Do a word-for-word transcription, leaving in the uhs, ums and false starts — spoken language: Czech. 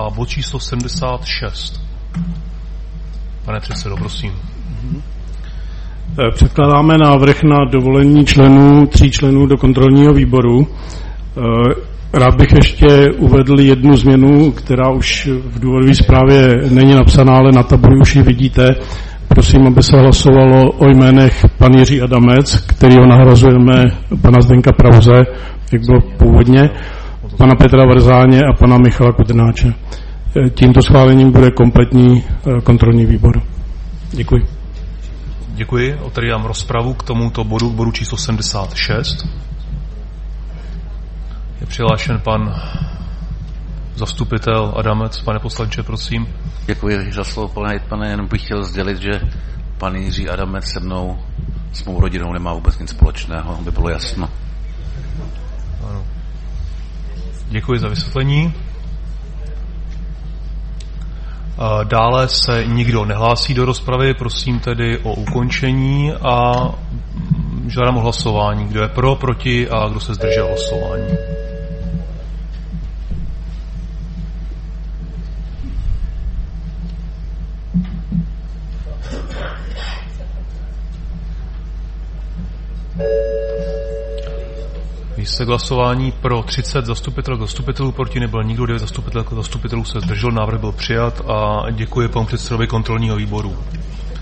a bod číslo sedmdesát šest. Pane předsedo, prosím. Předkládáme návrh na dovolení členů, tří členů do kontrolního výboru. Rád bych ještě uvedl jednu změnu, která už v důvodové zprávě není napsaná, ale na tabuli už ji vidíte. Prosím, aby se hlasovalo o jménech pan Jiří Adamec, kterýho nahrazujeme pana Zdenka Prauze, jak bylo původně, pana Petra Vrzáně a pana Michala Kudrnáče. Tímto schválením bude kompletní kontrolní výbor. Děkuji. Děkuji. Otevírám rozpravu k tomuto bodu, k bodu číslo sedmdesát šest. Je přihlášen pan zastupitel Adamec. Pane poslanče, prosím. Děkuji za slovo, pane hejtmane. Jenom bych chtěl sdělit, že pan Jiří Adamec se mnou, s mou rodinou nemá vůbec nic společného, aby bylo jasno. Ano. Děkuji za vysvětlení. Dále se nikdo nehlásí do rozpravy, prosím tedy o ukončení a žádám o hlasování. Kdo je pro, proti a kdo se zdržel hlasování? Výsledek hlasování pro třicet zastupitelů zastupitelů, proti nebyl nikdo, devět zastupitelů zastupitelů se zdržel, návrh byl přijat a děkuji panu předsedovi kontrolního výboru.